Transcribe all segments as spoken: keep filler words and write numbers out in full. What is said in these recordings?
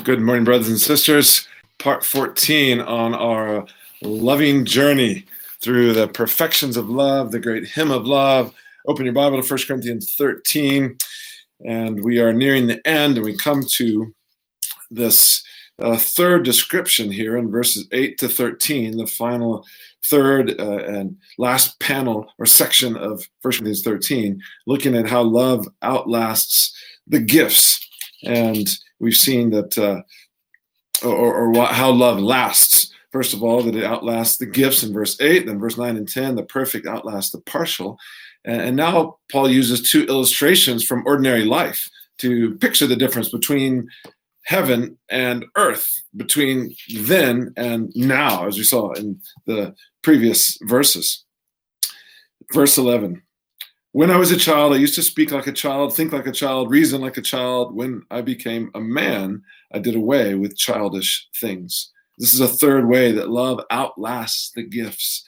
Good morning, brothers and sisters. Part fourteen on our loving journey through the perfections of love, the great hymn of love. Open your Bible to First Corinthians thirteen, and we are nearing the end, and we come to this uh, third description here in verses eight to thirteen, the final third uh, and last panel or section of First Corinthians thirteen, looking at how love outlasts the gifts. And we've seen that, uh, or, or what, how love lasts. First of all, that it outlasts the gifts in verse eight, then verse nine and ten, the perfect outlasts the partial. And, and now Paul uses two illustrations from ordinary life to picture the difference between heaven and earth, between then and now, as we saw in the previous verses. Verse eleven. When I was a child, I used to speak like a child, think like a child, reason like a child. When I became a man, I did away with childish things. This is a third way that love outlasts the gifts.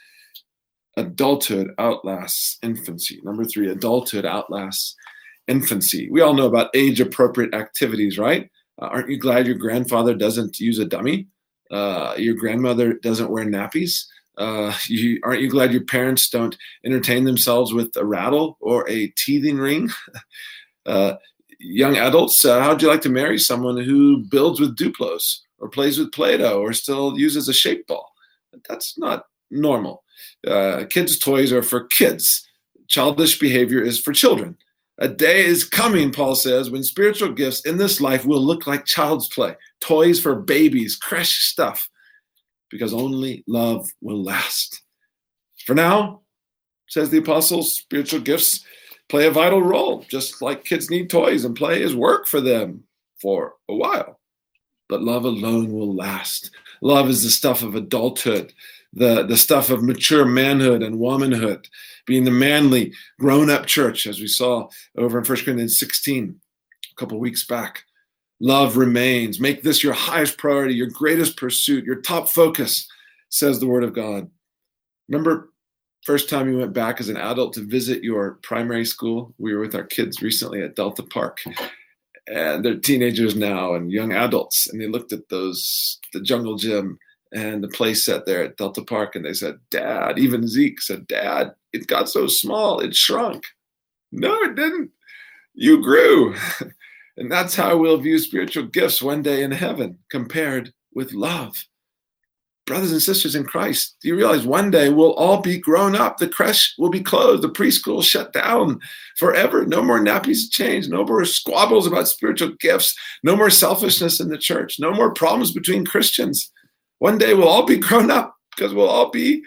Adulthood outlasts infancy. Number three, adulthood outlasts infancy. We all know about age-appropriate activities, right? Uh, aren't you glad your grandfather doesn't use a dummy? Uh, your grandmother doesn't wear nappies? Uh, you, aren't you glad your parents don't entertain themselves with a rattle or a teething ring? uh, young adults, uh, how'd you like to marry someone who builds with Duplos or plays with Play-Doh or still uses a shape ball? That's not normal. Uh, kids' toys are for kids. Childish behavior is for children. A day is coming, Paul says, when spiritual gifts in this life will look like child's play, toys for babies, creche stuff. Because only love will last. For now, says the apostle, spiritual gifts play a vital role, just like kids need toys, and play is work for them for a while. But love alone will last. Love is the stuff of adulthood, the, the stuff of mature manhood and womanhood, being the manly, grown-up church, as we saw over in First Corinthians sixteen a couple weeks back. Love remains. Make this your highest priority, your greatest pursuit, your top focus, says the Word of God. Remember, first time you went back as an adult to visit your primary school? We were with our kids recently at Delta Park, and they're teenagers now and young adults, and they looked at those, the jungle gym and the play set there at Delta Park, and they said, Dad, even Zeke said, Dad, it got so small, it shrunk. No, it didn't. You grew. And that's how we'll view spiritual gifts one day in heaven, compared with love. Brothers and sisters in Christ, do you realize one day we'll all be grown up? The creche will be closed. The preschool shut down forever. No more nappies changed. No more squabbles about spiritual gifts. No more selfishness in the church. No more problems between Christians. One day we'll all be grown up because we'll all be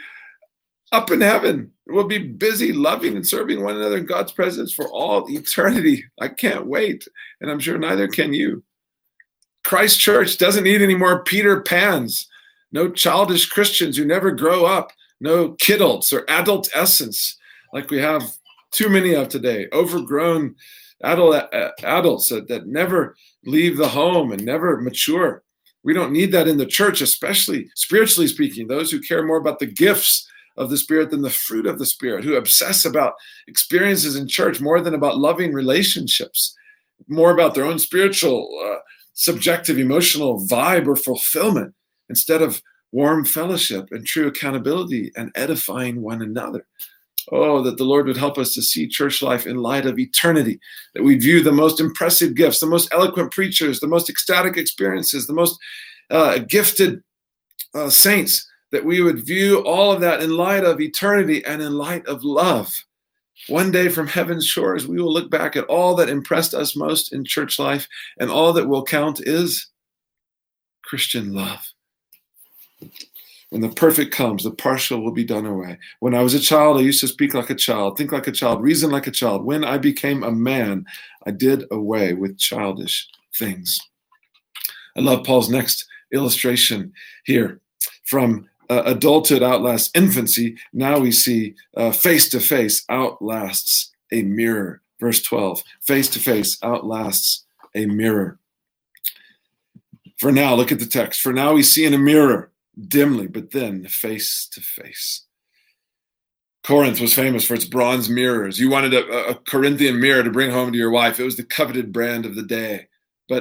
up in heaven. We'll be busy loving and serving one another in God's presence for all eternity. I can't wait, and I'm sure neither can you. Christ Church doesn't need any more Peter Pans, no childish Christians who never grow up, no kidults or adult essence like we have too many of today, overgrown adult, uh, adults that, that never leave the home and never mature. We don't need that in the church, especially spiritually speaking, those who care more about the gifts of the Spirit than the fruit of the Spirit, who obsess about experiences in church more than about loving relationships, more about their own spiritual, uh, subjective, emotional vibe or fulfillment, instead of warm fellowship and true accountability and edifying one another. Oh, that the Lord would help us to see church life in light of eternity, that we view the most impressive gifts, the most eloquent preachers, the most ecstatic experiences, the most uh, gifted uh, saints, that we would view all of that in light of eternity and in light of love. One day from heaven's shores, we will look back at all that impressed us most in church life, and all that will count is Christian love. When the perfect comes, the partial will be done away. When I was a child, I used to speak like a child, think like a child, reason like a child. When I became a man, I did away with childish things. I love Paul's next illustration here. From uh, adulthood outlasts infancy, now we see uh, face-to-face outlasts a mirror. Verse twelve, face-to-face outlasts a mirror. For now, look at the text. For now we see in a mirror, dimly, but then face-to-face. Corinth was famous for its bronze mirrors. You wanted a, a Corinthian mirror to bring home to your wife. It was the coveted brand of the day. But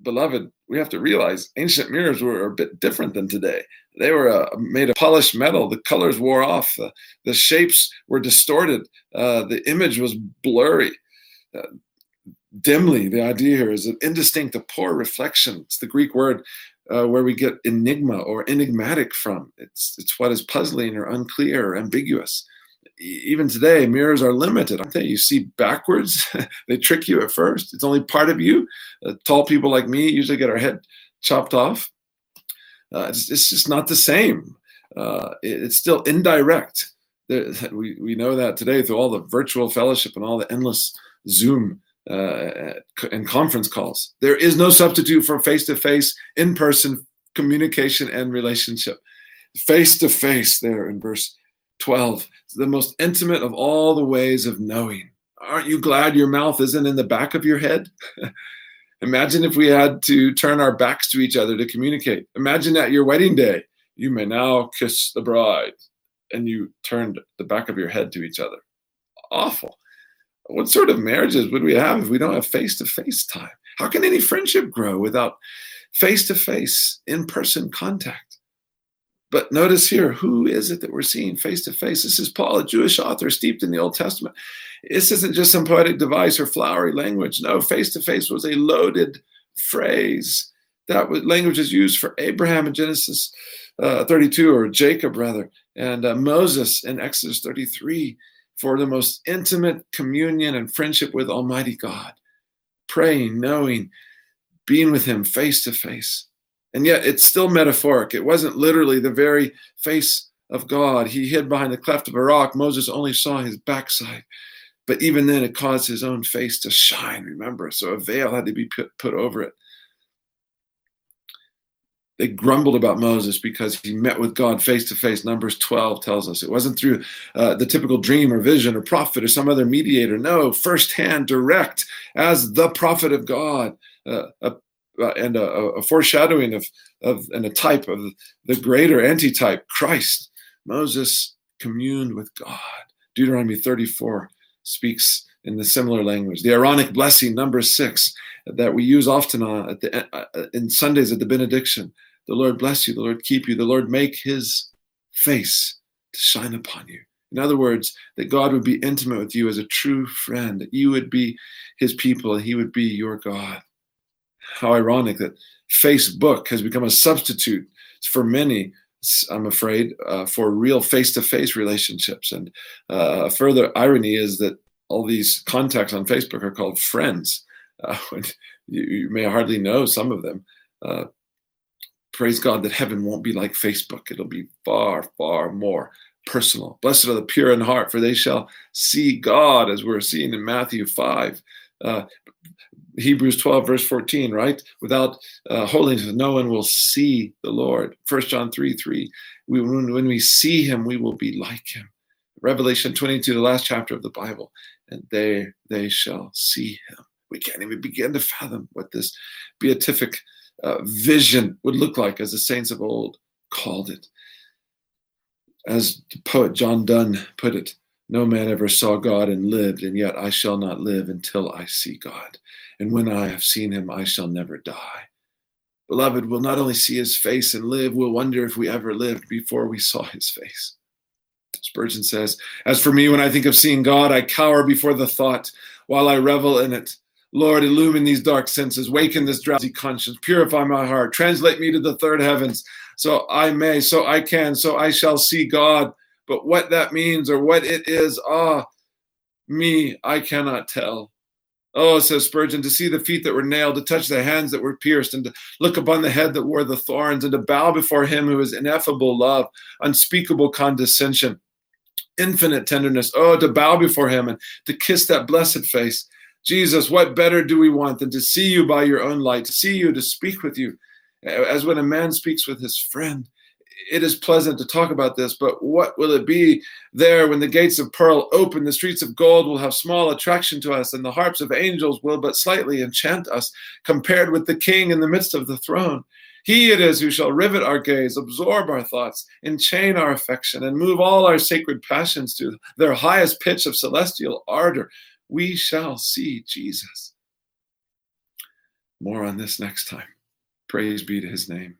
beloved, we have to realize ancient mirrors were a bit different than today. They were uh, made of polished metal. The colors wore off. Uh, the shapes were distorted. Uh, the image was blurry. Uh, dimly, the idea here is an indistinct, a poor reflection. It's the Greek word uh, where we get enigma or enigmatic from. It's, it's what is puzzling or unclear or ambiguous. Even today, mirrors are limited, aren't they? You see backwards. They trick you at first. It's only part of you. Uh, tall people like me usually get our head chopped off. Uh, it's, it's just not the same. Uh, it, it's still indirect. There, we, we know that today through all the virtual fellowship and all the endless Zoom uh, and conference calls. There is no substitute for face-to-face, in-person communication and relationship. Face-to-face there in verse twelve. It's the most intimate of all the ways of knowing. Aren't you glad your mouth isn't in the back of your head? Imagine if we had to turn our backs to each other to communicate. Imagine at your wedding day, you may now kiss the bride, and you turned the back of your head to each other. Awful. What sort of marriages would we have if we don't have face-to-face time? How can any friendship grow without face-to-face, in-person contact? But notice here, who is it that we're seeing face-to-face? This is Paul, a Jewish author steeped in the Old Testament. This isn't just some poetic device or flowery language. No, face-to-face was a loaded phrase. That was, language is used for Abraham in Genesis uh, thirty-two, or Jacob rather, and uh, Moses in Exodus thirty-three, for the most intimate communion and friendship with Almighty God. Praying, knowing, being with him face-to-face. And yet it's still metaphoric. It wasn't literally the very face of God. He hid behind the cleft of a rock. Moses only saw his backside. But even then it caused his own face to shine, remember? So a veil had to be put, put over it. They grumbled about Moses because he met with God face to face. Numbers twelve tells us it wasn't through uh, the typical dream or vision or prophet or some other mediator. No, firsthand, direct, as the prophet of God. Uh, a Uh, and a, a foreshadowing of, of and a type of the greater antitype, Christ. Moses communed with God. Deuteronomy thirty-four speaks in the similar language. The Aaronic blessing, number six, that we use often on, at the, uh, in Sundays at the benediction. The Lord bless you, the Lord keep you, the Lord make his face to shine upon you. In other words, that God would be intimate with you as a true friend, that you would be his people and he would be your God. How ironic that Facebook has become a substitute for many, I'm afraid, uh, for real face-to-face relationships. And uh, further irony is that all these contacts on Facebook are called friends. Uh, you, you may hardly know some of them. Uh, praise God that heaven won't be like Facebook. It'll be far, far more personal. Blessed are the pure in heart, for they shall see God, as we're seeing in Matthew five. Uh, Hebrews twelve, verse fourteen, right? Without uh, holiness, no one will see the Lord. First John three, three, we, when, when we see him, we will be like him. Revelation twenty-two, the last chapter of the Bible, and they, they shall see him. We can't even begin to fathom what this beatific uh, vision would look like, as the saints of old called it. As the poet John Donne put it, no man ever saw God and lived, and yet I shall not live until I see God. And when I have seen him, I shall never die. Beloved, we'll not only see his face and live, we'll wonder if we ever lived before we saw his face. Spurgeon says, as for me, when I think of seeing God, I cower before the thought while I revel in it. Lord, illumine these dark senses, waken this drowsy conscience, purify my heart, translate me to the third heavens, so I may, so I can, so I shall see God. But what that means or what it is, ah, me, I cannot tell. Oh, says Spurgeon, to see the feet that were nailed, to touch the hands that were pierced, and to look upon the head that wore the thorns, and to bow before him who is ineffable love, unspeakable condescension, infinite tenderness. Oh, to bow before him and to kiss that blessed face. Jesus, what better do we want than to see you by your own light, to see you, to speak with you, as when a man speaks with his friend. It is pleasant to talk about this, but what will it be there when the gates of pearl open? The streets of gold will have small attraction to us, and the harps of angels will but slightly enchant us, compared with the King in the midst of the throne. He it is who shall rivet our gaze, absorb our thoughts, enchain our affection, and move all our sacred passions to their highest pitch of celestial ardor. We shall see Jesus. More on this next time. Praise be to his name.